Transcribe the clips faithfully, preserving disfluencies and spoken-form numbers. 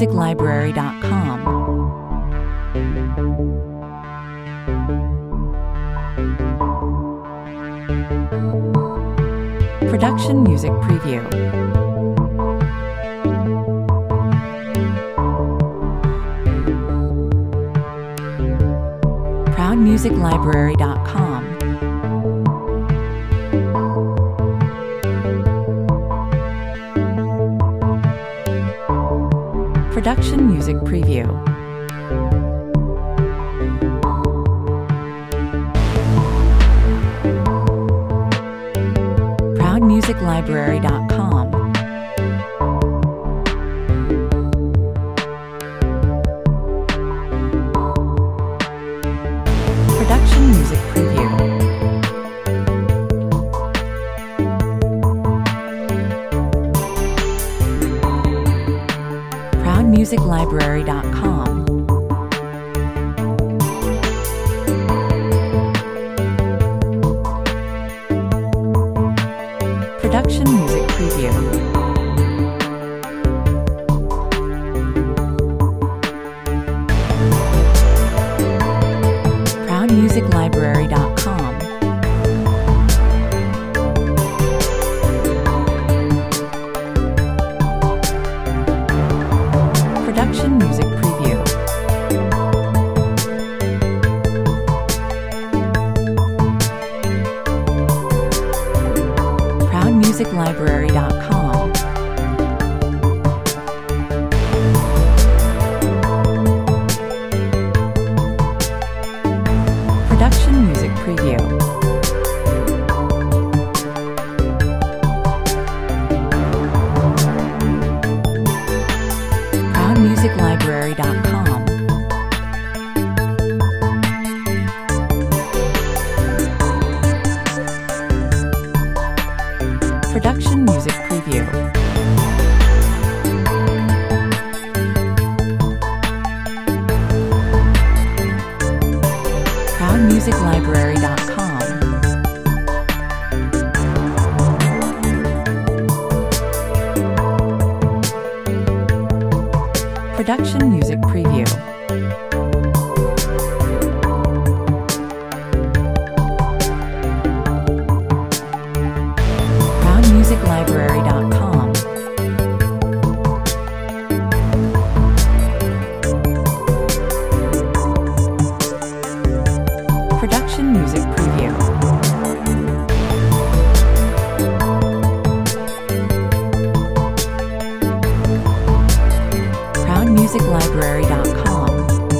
music library dot com. Production Music Preview. proud music library dot com. Production Music Preview. proud music library dot com. Production Music Preview. proud music library dot com. Production Music Preview. proud music library dot com. Production Music Preview. proud music library dot com. Production Music Preview. proud music library dot com. Production Music Preview. proud music library dot com. Production Music Preview. proud music library dot com. Production Music Preview. proud music library dot com.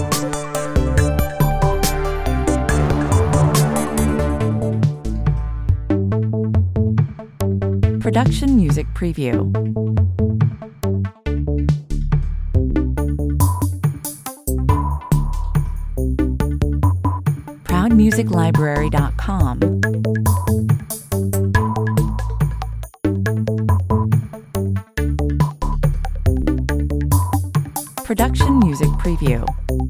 Production Music Preview. proud music library dot com. Production Music Preview.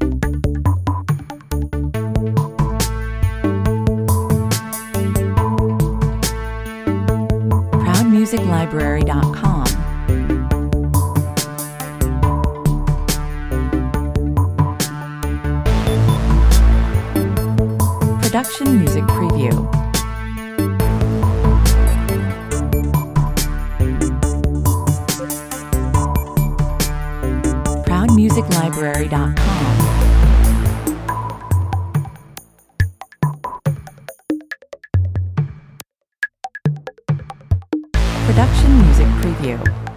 proud music library dot com. Production Music Preview. proud music library dot com. Production Music Preview.